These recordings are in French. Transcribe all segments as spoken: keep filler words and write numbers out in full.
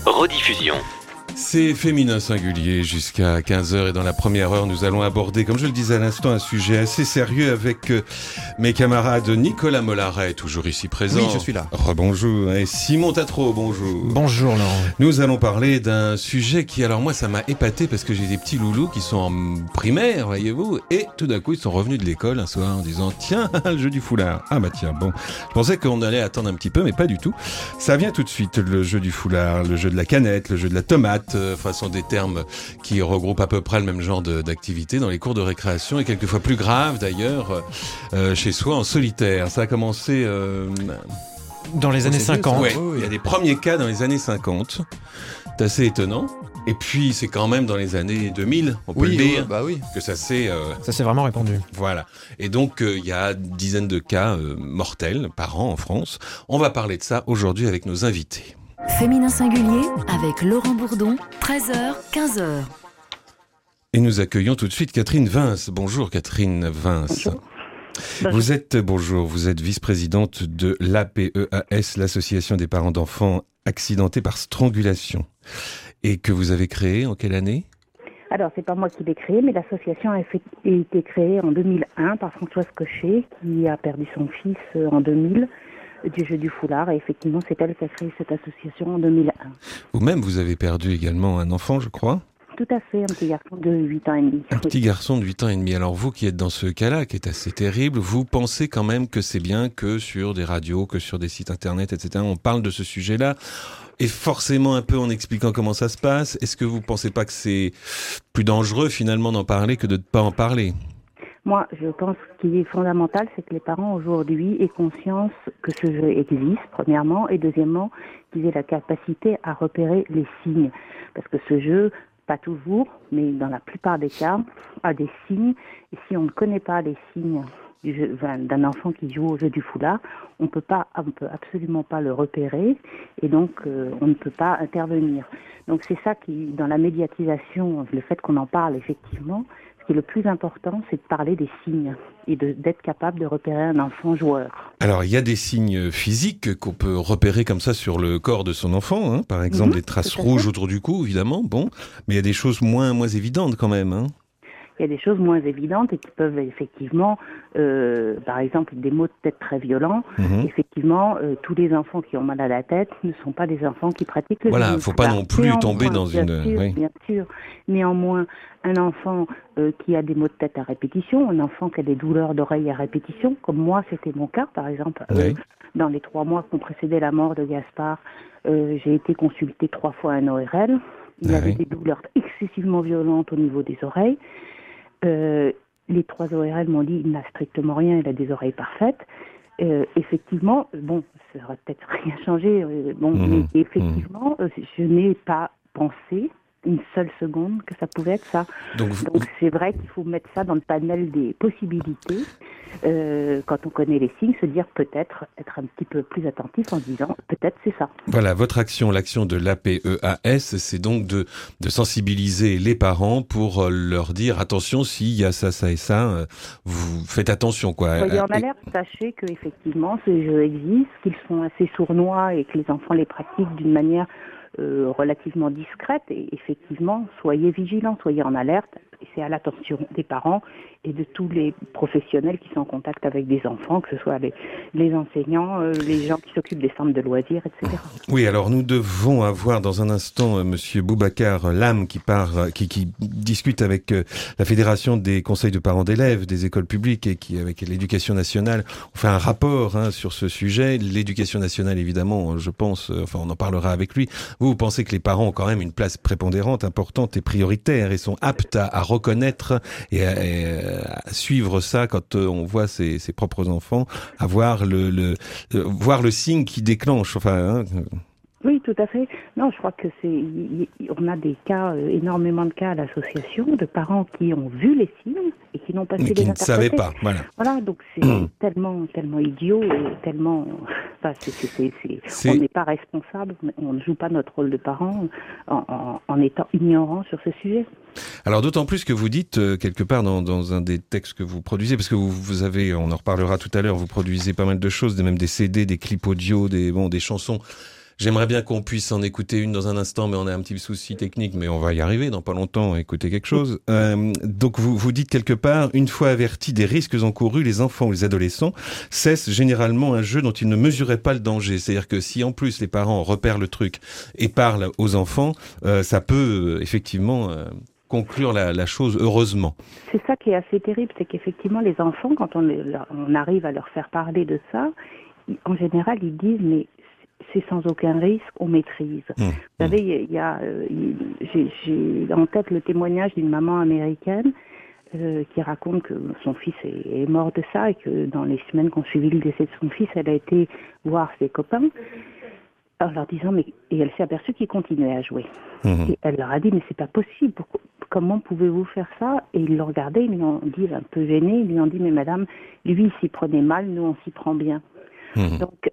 rediffusion. C'est Féminin Singulier jusqu'à quinze heures et dans la première heure, nous allons aborder, comme je le disais à l'instant, un sujet assez sérieux avec euh, mes camarades Nicolas Mollaret, toujours ici présent. Oui, je suis là. Rebonjour. Et Simon Tatro, bonjour. Bonjour Laurent. Nous allons parler d'un sujet qui, alors moi, ça m'a épaté parce que j'ai des petits loulous qui sont en primaire, voyez-vous, et tout d'un coup, ils sont revenus de l'école un soir en disant « Tiens, le jeu du foulard. Ah bah tiens, bon. » Je pensais qu'on allait attendre un petit peu, mais pas du tout. Ça vient tout de suite, le jeu du foulard, le jeu de la canette, le jeu de la tomate. Enfin, sont des termes qui regroupent à peu près le même genre de, d'activité dans les cours de récréation et quelquefois plus grave d'ailleurs euh, chez soi en solitaire. Ça a commencé euh, dans les années cinquante. Ouais, oh, oui. Il y a des premiers cas dans les années cinquante. C'est assez étonnant. Et puis c'est quand même dans les années deux mille, on peut oui, le dire, oui, bah oui. que ça s'est euh, ça s'est vraiment répandu. Voilà. Et donc euh, il y a une dizaine de cas euh, mortels par an en France. On va parler de ça aujourd'hui avec nos invités. Féminin Singulier avec Laurent Bourdon, treize heures, quinze heures. Et nous accueillons tout de suite Catherine Vince. Bonjour Catherine Vince. Bonjour. Bonjour. Vous êtes, bonjour, vous êtes vice-présidente de l'A P E A S, l'association des parents d'enfants accidentés par strangulation. Et que vous avez créée en quelle année ? Alors, c'est pas moi qui l'ai créée, mais l'association a fait, été créée en deux mille un par Françoise Cochet, qui a perdu son fils en deux mille. Du jeu du foulard, et effectivement c'est elle qui a créé cette association en deux mille un. Vous-même vous avez perdu également un enfant, je crois ? Tout à fait, un petit garçon de huit ans et demi. Un oui. petit garçon de huit ans et demi. Alors vous qui êtes dans ce cas-là, qui est assez terrible, vous pensez quand même que c'est bien que sur des radios, que sur des sites internet, et cetera, on parle de ce sujet-là, et forcément un peu en expliquant comment ça se passe. Est-ce que vous pensez pas que c'est plus dangereux finalement d'en parler que de ne pas en parler ? Moi, je pense qu'il est fondamental, c'est que les parents aujourd'hui aient conscience que ce jeu existe, premièrement, et deuxièmement, qu'ils aient la capacité à repérer les signes. Parce que ce jeu, pas toujours, mais dans la plupart des cas, a des signes. Et si on ne connaît pas les signes du jeu, enfin, d'un enfant qui joue au jeu du foulard, on peut pas, on peut absolument pas le repérer, et donc euh, on ne peut pas intervenir. Donc c'est ça qui, dans la médiatisation, le fait qu'on en parle effectivement. Ce qui est le plus important, c'est de parler des signes et de, d'être capable de repérer un enfant joueur. Alors, il y a des signes physiques qu'on peut repérer comme ça sur le corps de son enfant, hein. Par exemple, mmh, des traces rouges autour du cou, évidemment, bon. Mais il y a des choses moins, moins évidentes quand même, hein. Il y a des choses moins évidentes et qui peuvent effectivement, euh, par exemple, des maux de tête très violents. Mmh. Effectivement, euh, tous les enfants qui ont mal à la tête ne sont pas des enfants qui pratiquent le jeu. Voilà, il ne faut pas non plus Néanmoins, tomber dans bien une... Sûr, oui. Bien sûr. Néanmoins, un enfant euh, qui a des maux de tête à répétition, un enfant qui a des douleurs d'oreille à répétition, comme moi, c'était mon cas, par exemple. Euh, oui. Dans les trois mois qui ont précédé la mort de Gaspard, euh, j'ai été consultée trois fois à un O R L. Il ah, avait oui. des douleurs excessivement violentes au niveau des oreilles. Euh, les trois O R L m'ont dit il n'a strictement rien, il a des oreilles parfaites. Euh, effectivement, bon, ça n'aurait peut-être rien changé. Euh, bon, mmh, mais effectivement, mmh. euh, je n'ai pas pensé une seule seconde que ça pouvait être ça. Donc, vous... Donc c'est vrai qu'il faut mettre ça dans le panel des possibilités. Euh, quand on connaît les signes, se dire peut-être, être un petit peu plus attentif en disant peut-être c'est ça. Voilà, votre action, l'action de l'A P E A S, c'est donc de, de sensibiliser les parents pour leur dire attention, s'il y a ça, ça et ça, vous faites attention, quoi. Soyez en alerte, sachez qu'effectivement ces jeux existent, qu'ils sont assez sournois et que les enfants les pratiquent d'une manière Euh, relativement discrète, et effectivement, soyez vigilants, soyez en alerte, et c'est à l'attention des parents et de tous les professionnels qui sont en contact avec des enfants, que ce soit les, les enseignants, euh, les gens qui s'occupent des centres de loisirs, et cetera. Oui, alors nous devons avoir dans un instant euh, Monsieur Boubacar Lam qui part, qui, qui discute avec euh, la Fédération des conseils de parents d'élèves des écoles publiques et qui, avec l'Éducation nationale, on fait un rapport hein, sur ce sujet. L'Éducation nationale, évidemment, je pense, euh, enfin on en parlera avec lui. Vous, vous pensez que les parents ont quand même une place prépondérante, importante et prioritaire et sont aptes à, à reconnaître et à, et à suivre ça quand on voit ses, ses propres enfants, à voir le, le, euh, voir le signe qui déclenche. Enfin, hein. Oui, tout à fait. Non, je crois que c'est, y, y, on a des cas, euh, énormément de cas à l'association, de parents qui ont vu les signes et qui n'ont pas su les interpréter. Qui ne savaient pas, voilà. Voilà, donc c'est mmh. tellement, tellement idiot et tellement, enfin, c'est, c'est, c'est, c'est, c'est... on n'est pas responsable, on ne joue pas notre rôle de parent en, en, en étant ignorant sur ce sujet. Alors d'autant plus que vous dites euh, quelque part dans, dans un des textes que vous produisez, parce que vous, vous avez, on en reparlera tout à l'heure, vous produisez pas mal de choses, même des C D, des clips audio, des bon, des chansons. J'aimerais bien qu'on puisse en écouter une dans un instant, mais on a un petit souci technique, mais on va y arriver dans pas longtemps à écouter quelque chose. Euh, donc vous, vous dites quelque part, une fois avertis des risques encourus, les enfants ou les adolescents cessent généralement un jeu dont ils ne mesuraient pas le danger. C'est-à-dire que si en plus les parents repèrent le truc et parlent aux enfants, euh, ça peut euh, effectivement euh, conclure la, la chose heureusement. C'est ça qui est assez terrible, c'est qu'effectivement les enfants, quand on, on arrive à leur faire parler de ça, en général ils disent mais c'est sans aucun risque, on maîtrise. Mmh. Vous savez, il y a, euh, j'ai, j'ai en tête le témoignage d'une maman américaine euh, qui raconte que son fils est, est mort de ça et que dans les semaines qui ont suivi le décès de son fils, elle a été voir ses copains en leur disant, mais et elle s'est aperçue qu'ils continuaient à jouer. Mmh. Et elle leur a dit, mais c'est pas possible, pourquoi, comment pouvez-vous faire ça? Et ils l'ont regardé, ils lui ont dit, un peu gêné, ils lui ont dit, mais madame, lui il s'y prenait mal, nous on s'y prend bien. Mmh. Donc,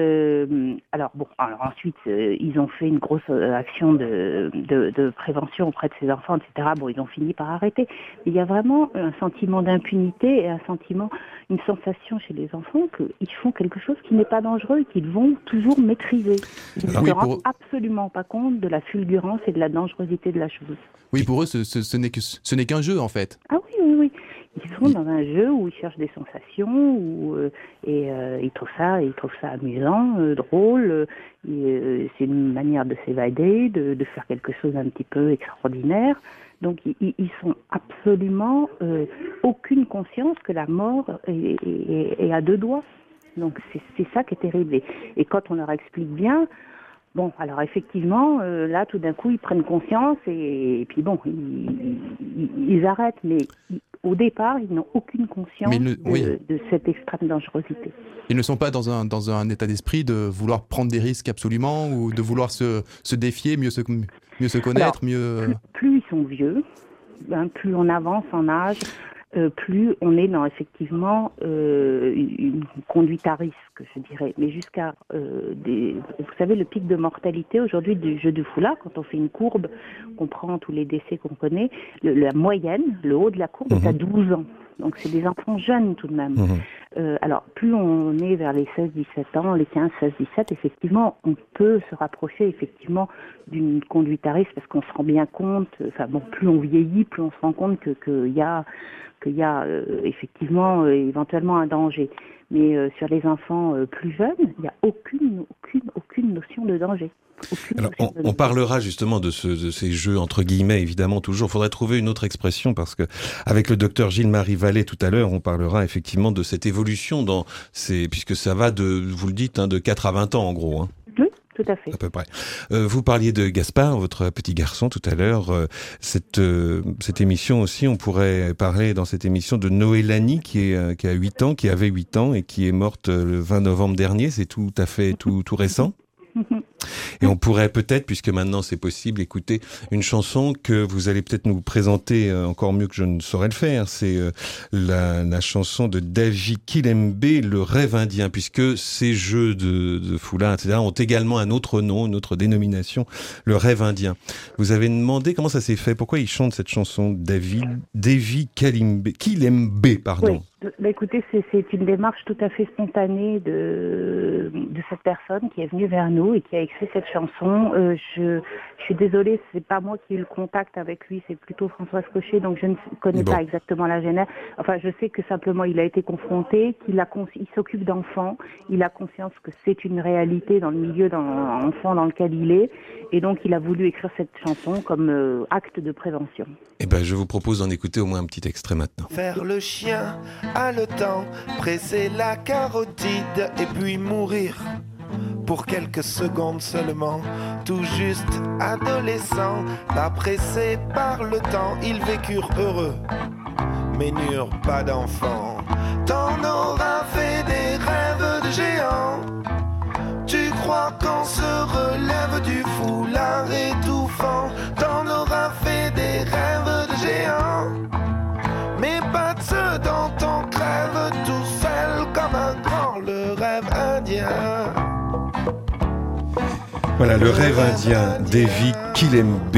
euh, alors bon, alors ensuite, euh, ils ont fait une grosse euh, action de, de, de prévention auprès de ces enfants, et cetera. Bon, ils ont fini par arrêter. Mais il y a vraiment un sentiment d'impunité et un sentiment, une sensation chez les enfants qu'ils font quelque chose qui n'est pas dangereux et qu'ils vont toujours maîtriser. Ils ne se rendent pour... absolument pas compte de la fulgurance et de la dangerosité de la chose. Oui, pour eux, ce, ce, ce, n'est, que, ce n'est qu'un jeu, en fait. Ah oui, oui, oui. Ils sont dans un jeu où ils cherchent des sensations où, euh, et euh, ils trouvent ça, ils trouvent ça amusant, euh, drôle. Euh, et, euh, c'est une manière de s'évader, de, de faire quelque chose d'un petit peu extraordinaire. Donc ils, ils sont absolument euh, aucune conscience que la mort est, est, est à deux doigts. Donc c'est, c'est ça qui est terrible. Et, et quand on leur explique bien. Bon, alors effectivement, euh, là, tout d'un coup, ils prennent conscience et, et puis bon, ils, ils, ils arrêtent. Mais ils, au départ, ils n'ont aucune conscience ne, oui. de, de cette extrême dangerosité. Ils ne sont pas dans un, dans un état d'esprit de vouloir prendre des risques absolument ou de vouloir se, se défier, mieux se, mieux se connaître, alors, mieux... Plus, plus ils sont vieux, hein, plus on avance en âge, Euh, plus on est dans effectivement euh, une conduite à risque, je dirais. Mais jusqu'à euh, des, vous savez, le pic de mortalité aujourd'hui du jeu du foulard, quand on fait une courbe, qu'on prend tous les décès qu'on connaît, le, la moyenne, le haut de la courbe mmh. est à douze ans. Donc c'est des enfants jeunes tout de même. Mmh. Euh, alors plus on est vers les seize dix-sept ans, les quinze seize dix-sept, effectivement, on peut se rapprocher effectivement d'une conduite à risque parce qu'on se rend bien compte, enfin bon, plus on vieillit, plus on se rend compte que qu'il y a qu'il y a euh, effectivement euh, éventuellement un danger. Mais euh, sur les enfants euh, plus jeunes, il n'y a aucune, aucune, aucune notion de danger. Alors, on, on parlera justement de, ce, de ces jeux entre guillemets, évidemment toujours. Il faudrait trouver une autre expression parce que avec le docteur Gilles-Marie Vallée tout à l'heure, on parlera effectivement de cette évolution dans ces, puisque ça va de, vous le dites, hein, de quatre à vingt ans en gros. Hein. Oui. Tout à fait. À peu près. Euh, vous parliez de Gaspard, votre petit garçon, tout à l'heure. Euh, cette euh, cette émission aussi, on pourrait parler dans cette émission de Noélanie qui est euh, qui a huit ans, qui avait huit ans et qui est morte le vingt novembre dernier. C'est tout à fait tout tout récent. Et on pourrait peut-être, puisque maintenant c'est possible, écouter une chanson que vous allez peut-être nous présenter encore mieux que je ne saurais le faire. C'est la, la chanson de David Kilembe, Le Rêve Indien, puisque ces jeux de, de foulard, et cetera ont également un autre nom, une autre dénomination, Le Rêve Indien. Vous avez demandé comment ça s'est fait, pourquoi il chante cette chanson, David, David Kilembe, Kilembe, pardon. Oui. Bah écoutez, c'est, c'est une démarche tout à fait spontanée de, de cette personne qui est venue vers nous et qui a écrit cette chanson. Euh, je, je suis désolée, c'est pas moi qui ai eu le contact avec lui, c'est plutôt Françoise Cochet, donc je ne connais bon. pas exactement la genèse. Enfin, je sais que simplement il a été confronté, qu'il a cons- il s'occupe d'enfants, il a conscience que c'est une réalité dans le milieu d'enfants dans lequel il est, et donc il a voulu écrire cette chanson comme euh, acte de prévention. Eh ben, je vous propose d'en écouter au moins un petit extrait maintenant. Faire le chien haletant, presser la carotide et puis mourir pour quelques secondes seulement. Tout juste adolescents, pas pressés par le temps, ils vécurent heureux, mais n'eurent pas d'enfants. T'en auras fait des rêves de géants. Tu crois qu'on se relève du foulard étouffant. T'en auras fait des rêves de géants, mais pas de ceux dont on crève tout seul comme un grand, le rêve indien. Voilà, le rêve indien, David Kilembe.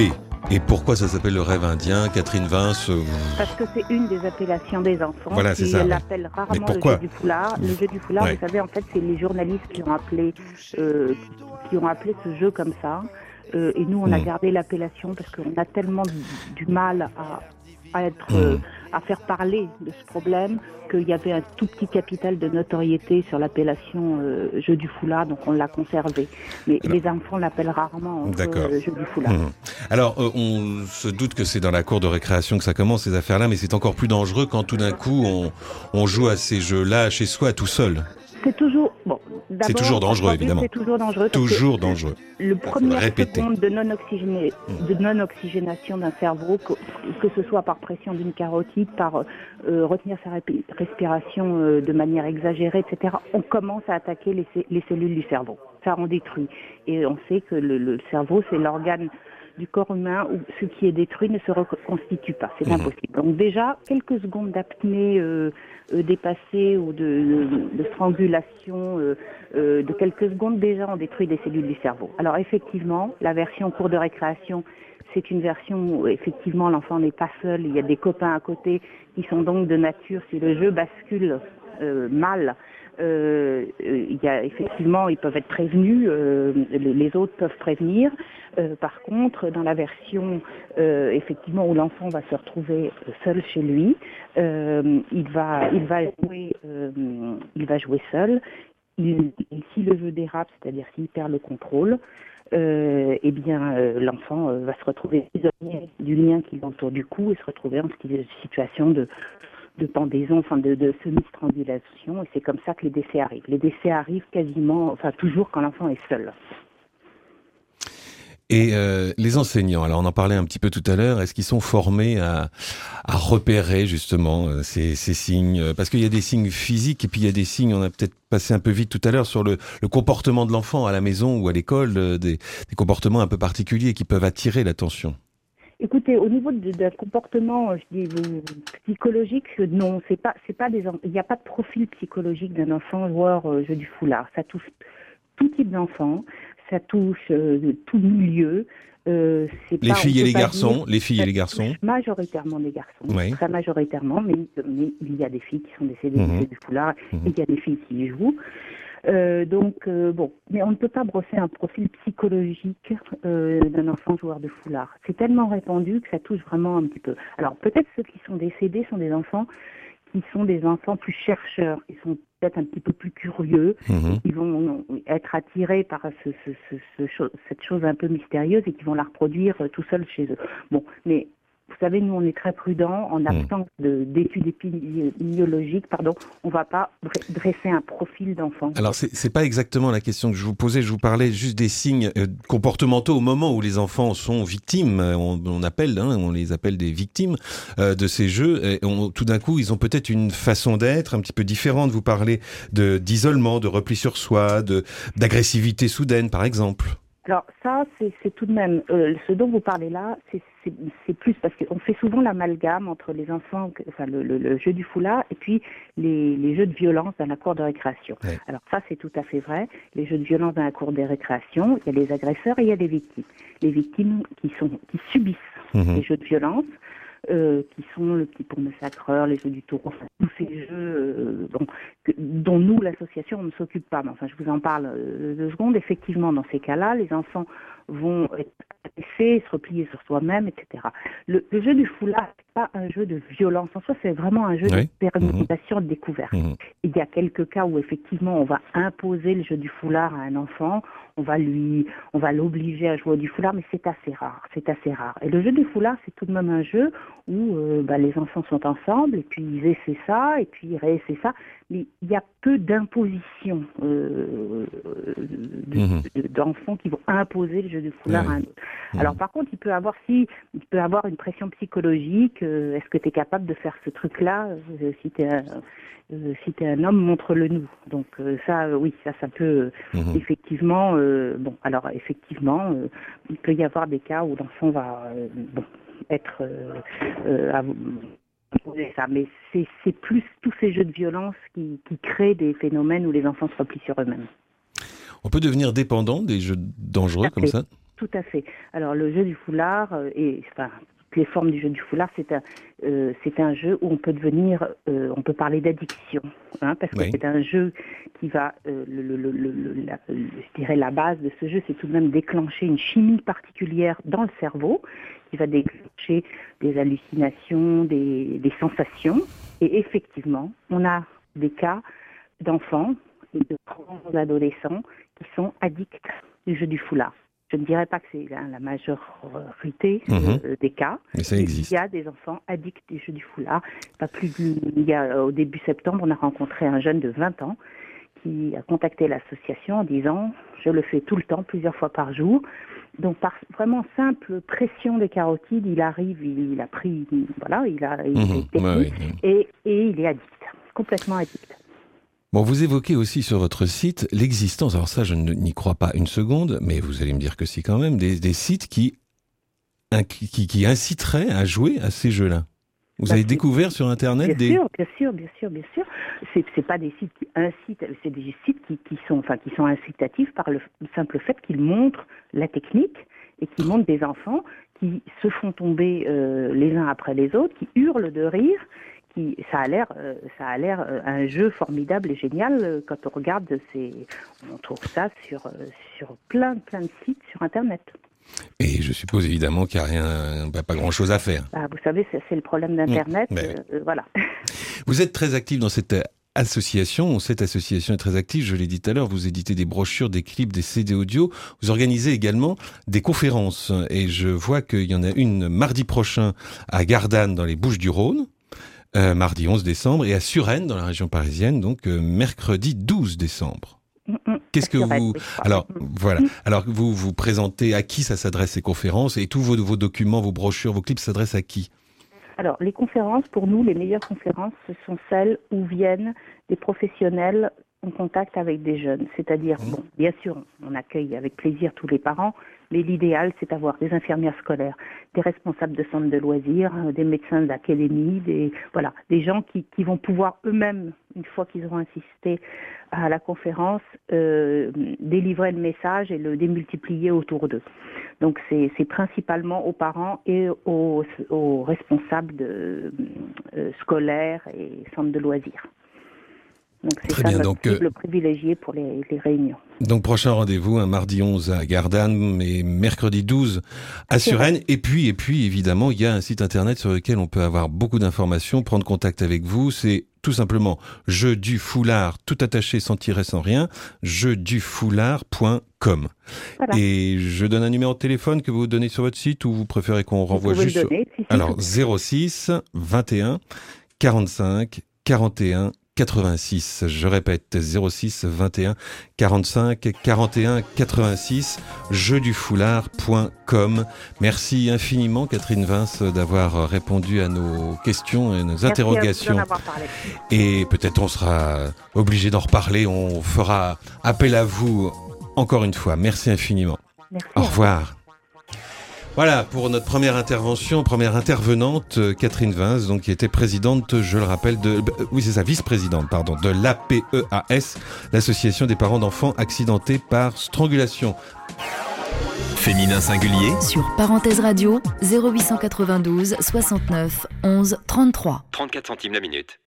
Et pourquoi ça s'appelle le rêve indien, Catherine Vince? Parce que c'est une des appellations des enfants. Voilà, c'est qui ça. l'appelle Mais rarement le pourquoi jeu du foulard. Le jeu du foulard, Ouais. vous savez, en fait, c'est les journalistes qui ont appelé, euh, qui ont appelé ce jeu comme ça. Euh, et nous, on a Mmh. gardé l'appellation parce qu'on a tellement du, du mal à, à être, Mmh. euh, à faire parler de ce problème qu'il y avait un tout petit capital de notoriété sur l'appellation euh, jeu du foulard, donc on l'a conservé. Mais Alors, les enfants l'appellent rarement d'accord. euh, jeu du foulard. Mmh. Alors, euh, on se doute que c'est dans la cour de récréation que ça commence, ces affaires-là, mais c'est encore plus dangereux quand tout d'un coup, on, on joue à ces jeux-là chez soi, tout seul. C'est toujours bon. C'est toujours dangereux, entendu, évidemment. C'est toujours dangereux. parce Toujours que dangereux. Le premier répéter. seconde de non-oxygéné- de non-oxygénation d'un cerveau, que, que ce soit par pression d'une carotide, par euh, retenir sa répi- respiration euh, de manière exagérée, et cetera, on commence à attaquer les, cé- les cellules du cerveau. Ça en détruit. Et on sait que le, le cerveau, c'est l'organe du corps humain où ce qui est détruit ne se reconstitue pas. C'est Mmh. impossible. Donc déjà, quelques secondes d'apnée euh, euh, dépassée ou de, de, de strangulation euh, euh, de quelques secondes, déjà on détruit des cellules du cerveau. Alors effectivement, la version cours de récréation, c'est une version où effectivement l'enfant n'est pas seul, il y a des copains à côté qui sont donc de nature, si le jeu bascule euh, mal, euh, il y a effectivement, ils peuvent être prévenus, euh, les, les autres peuvent prévenir. Euh, par contre, dans la version euh, effectivement où l'enfant va se retrouver seul chez lui, euh, il va, il va jouer, euh, il va jouer seul. Il, si le jeu dérape, c'est-à-dire s'il perd le contrôle, euh, eh bien euh, l'enfant euh, va se retrouver prisonnier du lien qui l'entoure du cou et se retrouver en situation de de pendaison, enfin de, de semi-strangulation, et c'est comme ça que les décès arrivent. Les décès arrivent quasiment, enfin toujours quand l'enfant est seul. Et euh, les enseignants, alors on en parlait un petit peu tout à l'heure, est-ce qu'ils sont formés à, à repérer justement euh, ces, ces signes? Parce qu'il y a des signes physiques et puis il y a des signes, on a peut-être passé un peu vite tout à l'heure sur le, le comportement de l'enfant à la maison ou à l'école, euh, des, des comportements un peu particuliers qui peuvent attirer l'attention. Écoutez, au niveau de- d'un comportement, je dis euh, psychologique, euh, non, c'est pas, c'est pas des, en- il n'y a pas de profil psychologique d'un enfant joueur euh, jeu du foulard. Ça touche tout type d'enfant, ça touche euh, tout milieu. Euh, c'est Les pas- filles on et peut les pas garçons, dire- les filles ça et les garçons. touche majoritairement des garçons, Oui. très majoritairement, mais, mais il y a des filles qui sont décédées Mhm. du jeu du foulard, Mhm. et il y a des filles qui y jouent. Euh, donc, euh, bon, mais on ne peut pas brosser un profil psychologique euh, d'un enfant joueur de foulard. C'est tellement répandu que ça touche vraiment un petit peu. Alors, peut-être ceux qui sont décédés sont des enfants qui sont des enfants plus chercheurs, qui sont peut-être un petit peu plus curieux, Mhm. qui vont être attirés par ce, ce, ce, ce cho- cette chose un peu mystérieuse et qui vont la reproduire euh, tout seuls chez eux. Bon, mais vous savez, nous, on est très prudents. En absence de, d'études épidémiologiques, pardon, on ne va pas dre- dresser un profil d'enfant. Alors c'est c'est pas exactement la question que je vous posais, je vous parlais juste des signes euh, comportementaux au moment où les enfants sont victimes, euh, on, on appelle, hein, on les appelle des victimes euh, de ces jeux, et on, tout d'un coup ils ont peut-être une façon d'être un petit peu différente, vous parlez de d'isolement, de repli sur soi, de d'agressivité soudaine par exemple. Alors ça, c'est, c'est tout de même, euh, ce dont vous parlez là, c'est, c'est, c'est plus parce qu'on fait souvent l'amalgame entre les enfants, enfin le, le, le jeu du foulard et puis les, les jeux de violence dans la cour de récréation. Ouais. Alors ça, c'est tout à fait vrai. Les jeux de violence dans la cour de récréation, il y a les agresseurs et il y a les victimes. Les victimes qui sont qui subissent Mhm. les jeux de violence, euh, qui sont le petit pont massacreur, les jeux du taureau, enfin, tous ces jeux euh, dont, que- dont nous, l'association, on ne s'occupe pas. Mais enfin, je vous en parle euh, deux secondes. Effectivement, dans ces cas-là, les enfants vont être agressés, se replier sur soi-même, et cetera. Le, le jeu du foulard, c'est pas un jeu de violence en soi, c'est vraiment un jeu Oui. de expérimentation, de découverte. Mhm. Il y a quelques cas où effectivement on va imposer le jeu du foulard à un enfant, on va lui, on va l'obliger à jouer du foulard, mais c'est assez rare, c'est assez rare. Et le jeu du foulard, c'est tout de même un jeu où euh, bah, les enfants sont ensemble et puis ils essaient ça et puis ils réessaient ça, mais il y a peu d'imposition euh, de- Mhm. de- d'enfants qui vont imposer le jeu du foulard Ouais. à un autre. Mhm. Alors par contre, il peut avoir si, il peut avoir une pression psychologique. euh, Est-ce que tu es capable de faire ce truc-là euh, si tu es un, euh, si t'es un homme, montre-le nous. Donc euh, ça, euh, oui, ça, ça peut euh, Mhm. effectivement. euh, bon, alors effectivement, euh, il peut y avoir des cas où l'enfant va euh, bon, être euh, euh, à- imposer ça, mais c'est c'est plus tous ces jeux de violence qui, qui créent des phénomènes où les enfants se replient sur eux-mêmes. On peut devenir dépendant des jeux dangereux Tout à comme fait. ça. Tout à fait. Alors le jeu du foulard euh, et enfin toutes les formes du jeu du foulard, c'est un euh, c'est un jeu où on peut devenir, euh, on peut parler d'addiction, hein, parce que oui. c'est un jeu qui va, euh, le, le, le, le, la, le, je dirais la base de ce jeu, c'est tout de même déclencher une chimie particulière dans le cerveau, qui va déclencher des hallucinations, des, des sensations, et effectivement, on a des cas d'enfants et de grands adolescents qui sont addicts du jeu du foulard. Je ne dirais pas que c'est la, la majorité mmh. euh, des cas. Mais ça existe. Il y a des enfants addicts du jeu du foulard. Pas plus, il y a, au début septembre, on a rencontré un jeune de vingt ans qui a contacté l'association en disant « je le fais tout le temps, plusieurs fois par jour ». Donc par vraiment simple pression des carotides, il arrive, il, il a pris, voilà, il a, il mmh. est ouais, oui. et, et il est addict, complètement addict. Bon, vous évoquez aussi sur votre site l'existence, alors ça je n'y crois pas une seconde, mais vous allez me dire que si quand même, des, des sites qui, qui, qui inciteraient à jouer à ces jeux-là. Vous bah, avez découvert sur Internet bien des... Sûr, bien sûr, bien sûr, bien sûr. C'est, c'est pas des sites qui incitent, c'est des sites qui, qui, sont, enfin, qui sont incitatifs par le simple fait qu'ils montrent la technique et qu'ils montrent des enfants qui se font tomber euh, les uns après les autres, qui hurlent de rire. Qui, ça a l'air, euh, ça a l'air euh, un jeu formidable et génial euh, quand on regarde. Ces, on trouve ça sur euh, sur plein plein de sites sur Internet. Et je suppose évidemment qu'il n'y a rien, bah, pas grand chose à faire. Ah, vous savez, c'est, c'est le problème d'Internet. Mmh, euh, euh, voilà. Vous êtes très actif dans cette association. Cette association est très active. Je l'ai dit tout à l'heure. Vous éditez des brochures, des clips, des C D audio. Vous organisez également des conférences. Et je vois qu'il y en a une mardi prochain à Gardanne dans les Bouches-du-Rhône. Euh, mardi onze décembre, et à Suresnes, dans la région parisienne, donc euh, mercredi douze décembre. Mmh, Qu'est-ce que Suresnes, vous... oui, Alors, mmh. voilà. Alors, vous vous présentez à qui ça s'adresse, ces conférences, et tous vos, vos documents, vos brochures, vos clips s'adressent à qui? Alors, les conférences, pour nous, les meilleures conférences, ce sont celles où viennent des professionnels en contact avec des jeunes. C'est-à-dire, mmh. bon, bien sûr, on accueille avec plaisir tous les parents, mais l'idéal, c'est d'avoir des infirmières scolaires, des responsables de centres de loisirs, des médecins d'académie, des voilà, des gens qui, qui vont pouvoir eux-mêmes, une fois qu'ils auront assisté à la conférence, euh, délivrer le message et le démultiplier autour d'eux. Donc c'est, c'est principalement aux parents et aux, aux responsables de, euh, scolaires et centres de loisirs. Donc c'est Très ça bien, notre donc, cible euh... privilégiée pour les, les réunions. Donc prochain rendez-vous, un mardi onze à Gardanne et mercredi douze à Suresnes. Et puis, et puis évidemment, il y a un site internet sur lequel on peut avoir beaucoup d'informations, prendre contact avec vous. C'est tout simplement jeu du foulard, tout attaché, sans tirer, sans rien, jeu du foulard point com. Voilà. Et je donne un numéro de téléphone que vous donnez sur votre site, ou vous préférez qu'on renvoie vous juste donner, sur... Alors zéro six vingt et un quarante-cinq quarante et un quatre-vingt-six. Je répète, zéro six vingt et un quarante-cinq quarante et un quatre-vingt-six, jeu du foulard point com. Merci infiniment, Catherine Vince, d'avoir répondu à nos questions et nos Merci interrogations. À vous d'en avoir parlé. Et peut-être on sera obligé d'en reparler. On fera appel à vous encore une fois. Merci infiniment. Merci. Au revoir. Voilà pour notre première intervention, première intervenante, Catherine Vince, donc qui était présidente, je le rappelle, de, oui c'est ça, vice-présidente, pardon, de l'A P E A S, l'association des parents d'enfants accidentés par strangulation. Féminin singulier sur Parenthèse Radio, zéro huit cent quatre-vingt-douze soixante-neuf onze trente-trois. trente-quatre centimes la minute.